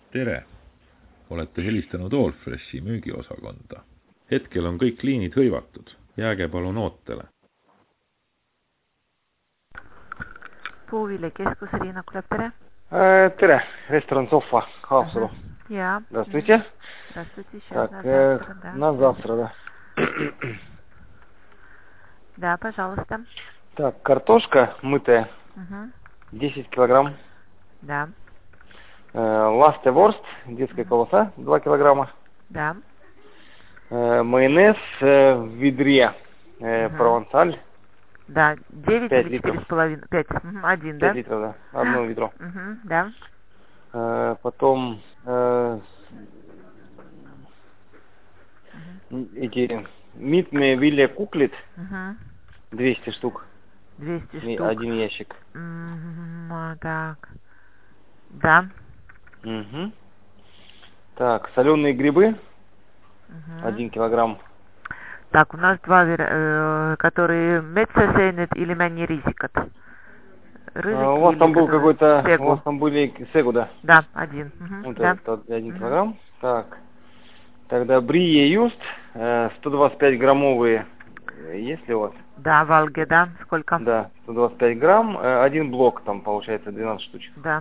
Tere! Olete helistanud Allfreshi müügiosakonda. Hetkel on kõik liinid hõivatud. Jääge palun ootele. Puuviljakeskus, Riina Kulep, tere! Tere! Ресторан Софа, Хавсуру. Я. Здравствуйте. Здравствуйте, сейчас Так, на завтра, да. на завтра, да. Да, пожалуйста. Так, картошка мытая, 10 килограмм. Да. Ласте-ворст, детская колбаса, 2 килограмма. Да. Майонез в ведре, провансаль. Да, 9 5 или литров. 4,5? 5. Один, 5 да? литров, да. Одно ведро. Да. Потом эти митные Вилля Куклит, 200 штук. 200 штук. Один ящик. Так. Да. Так, соленые грибы, 1 килограмм. Так, у нас два, которые Метсесейнет или Маннерисикат. У вас там был какой-то, у вас там были Сегу, да? Да, один. Вот Да. это 1 килограмм. Так, тогда Брие Юст, 125 граммовые, есть ли у вас? Да, Валге, да, сколько? Да, 125 грамм, один блок, там получается 12 штучек. Да.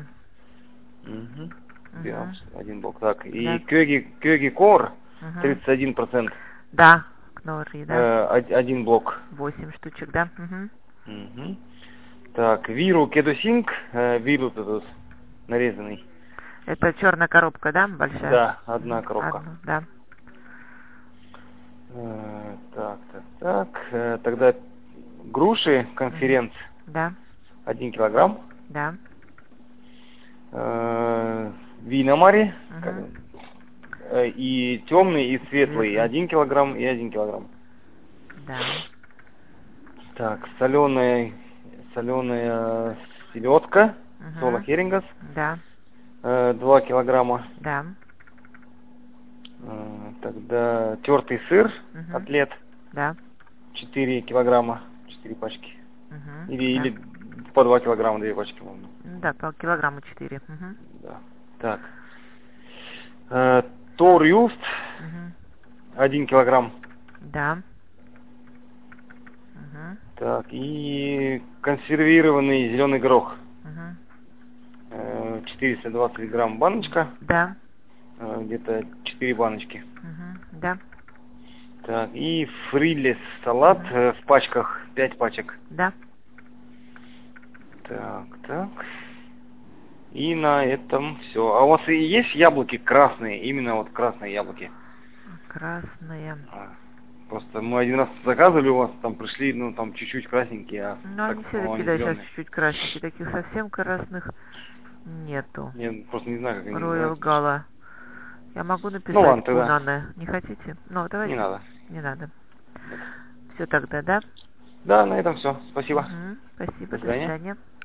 12, один блок, так, и Да. Кёги Кор, 31%. Да, Кнори, да. Один блок. 8 штучек, да. Так, Виру Кедусинг, Виру этот нарезанный. Это черная коробка, да, большая? Да, одна коробка. Одну, да. Так, тогда груши конференц, Да. 1 килограмм. Да. Виномари, и темный, и светлый, 1 килограмм и 1 килограмм. Да. Так, соленая селедка, сола херингас, Да. 2 килограмма. Да. Тогда тертый сыр, атлет, Да. 4 килограмма, 4 пачки. Или да. по 2 килограмма, 2 пачки можно. Да, по килограмму 4. Да. Так. Тор Юст, 1 килограмм. Да. Так, и консервированный зеленый горох. 420 грамм баночка. Да. Где-то 4 баночки. Да. Так, и фрилес салат в пачках, 5 пачек. Да. Так. И на этом все. А у вас и есть яблоки красные? Именно вот красные яблоки? Красные. Просто мы один раз заказывали у вас, там пришли, ну там чуть-чуть красненькие, Ну, они все такие, да, сейчас чуть-чуть красненькие. Таких совсем красных нету. Я просто не знаю, как они Роял называются. Гала. Я могу написать ладно, тогда. Пунане. Не хотите? Ну, давайте. Не надо. Не надо. Все тогда, да? Да, на этом все. Спасибо. Спасибо, До свидания. До свидания.